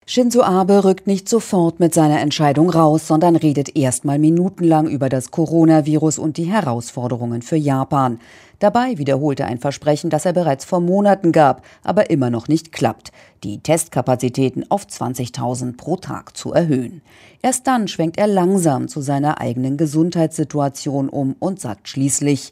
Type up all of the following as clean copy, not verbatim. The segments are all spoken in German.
Shinzo Abe rückt nicht sofort mit seiner Entscheidung raus, sondern redet erstmal minutenlang über das Coronavirus und die Herausforderungen für Japan. Dabei wiederholt er ein Versprechen, das er bereits vor Monaten gab, aber immer noch nicht klappt: die Testkapazitäten auf 20.000 pro Tag zu erhöhen. Erst dann schwenkt er langsam zu seiner eigenen Gesundheitssituation um und sagt schließlich: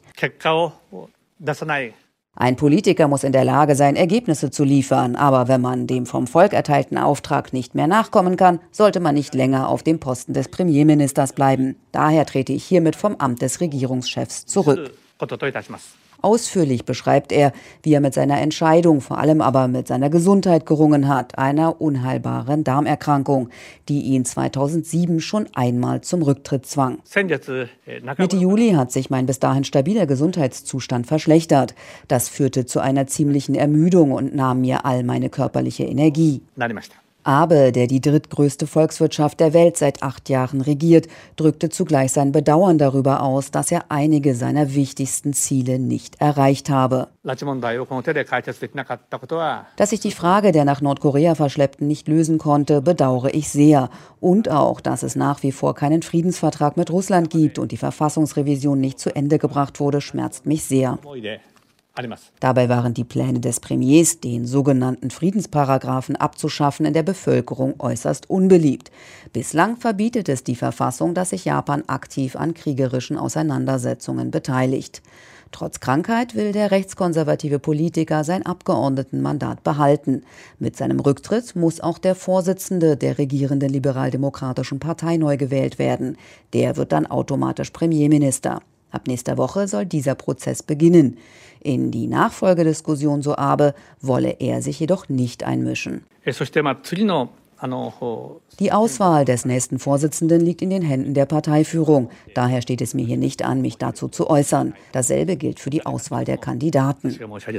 Ein Politiker muss in der Lage sein, Ergebnisse zu liefern. Aber wenn man dem vom Volk erteilten Auftrag nicht mehr nachkommen kann, sollte man nicht länger auf dem Posten des Premierministers bleiben. Daher trete ich hiermit vom Amt des Regierungschefs zurück. Ausführlich beschreibt er, wie er mit seiner Entscheidung, vor allem aber mit seiner Gesundheit gerungen hat, einer unheilbaren Darmerkrankung, die ihn 2007 schon einmal zum Rücktritt zwang. Mitte Juli hat sich mein bis dahin stabiler Gesundheitszustand verschlechtert. Das führte zu einer ziemlichen Ermüdung und nahm mir all meine körperliche Energie. Abe, der die drittgrößte Volkswirtschaft der Welt seit 8 Jahren regiert, drückte zugleich sein Bedauern darüber aus, dass er einige seiner wichtigsten Ziele nicht erreicht habe. Dass ich die Frage der nach Nordkorea Verschleppten nicht lösen konnte, bedauere ich sehr. Und auch, dass es nach wie vor keinen Friedensvertrag mit Russland gibt und die Verfassungsrevision nicht zu Ende gebracht wurde, schmerzt mich sehr. Dabei waren die Pläne des Premiers, den sogenannten Friedensparagraphen abzuschaffen, in der Bevölkerung äußerst unbeliebt. Bislang verbietet es die Verfassung, dass sich Japan aktiv an kriegerischen Auseinandersetzungen beteiligt. Trotz Krankheit will der rechtskonservative Politiker sein Abgeordnetenmandat behalten. Mit seinem Rücktritt muss auch der Vorsitzende der regierenden Liberaldemokratischen Partei neu gewählt werden. Der wird dann automatisch Premierminister. Ab nächster Woche soll dieser Prozess beginnen. In die Nachfolgediskussion, so Abe, wolle er sich jedoch nicht einmischen. Die Auswahl des nächsten Vorsitzenden liegt in den Händen der Parteiführung. Daher steht es mir hier nicht an, mich dazu zu äußern. Dasselbe gilt für die Auswahl der Kandidaten.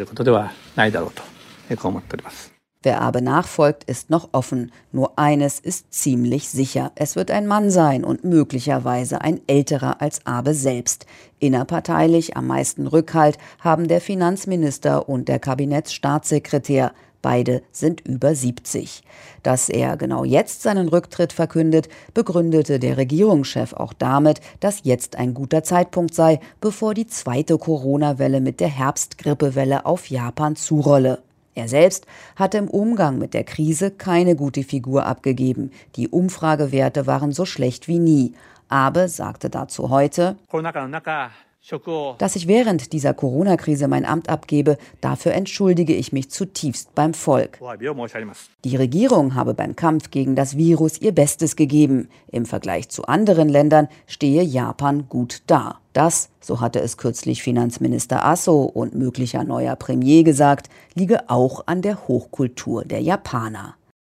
Wer Abe nachfolgt, ist noch offen. Nur eines ist ziemlich sicher: Es wird ein Mann sein und möglicherweise ein älterer als Abe selbst. Innerparteilich am meisten Rückhalt haben der Finanzminister und der Kabinettsstaatssekretär. Beide sind über 70. Dass er genau jetzt seinen Rücktritt verkündet, begründete der Regierungschef auch damit, dass jetzt ein guter Zeitpunkt sei, bevor die zweite Corona-Welle mit der Herbstgrippewelle auf Japan zurolle. Er selbst hatte im Umgang mit der Krise keine gute Figur abgegeben. Die Umfragewerte waren so schlecht wie nie. Abe sagte dazu heute: Dass ich während dieser Corona-Krise mein Amt abgebe, dafür entschuldige ich mich zutiefst beim Volk. Die Regierung habe beim Kampf gegen das Virus ihr Bestes gegeben. Im Vergleich zu anderen Ländern stehe Japan gut da. Das, so hatte es kürzlich Finanzminister Aso und möglicher neuer Premier gesagt, liege auch an der Hochkultur der Japaner.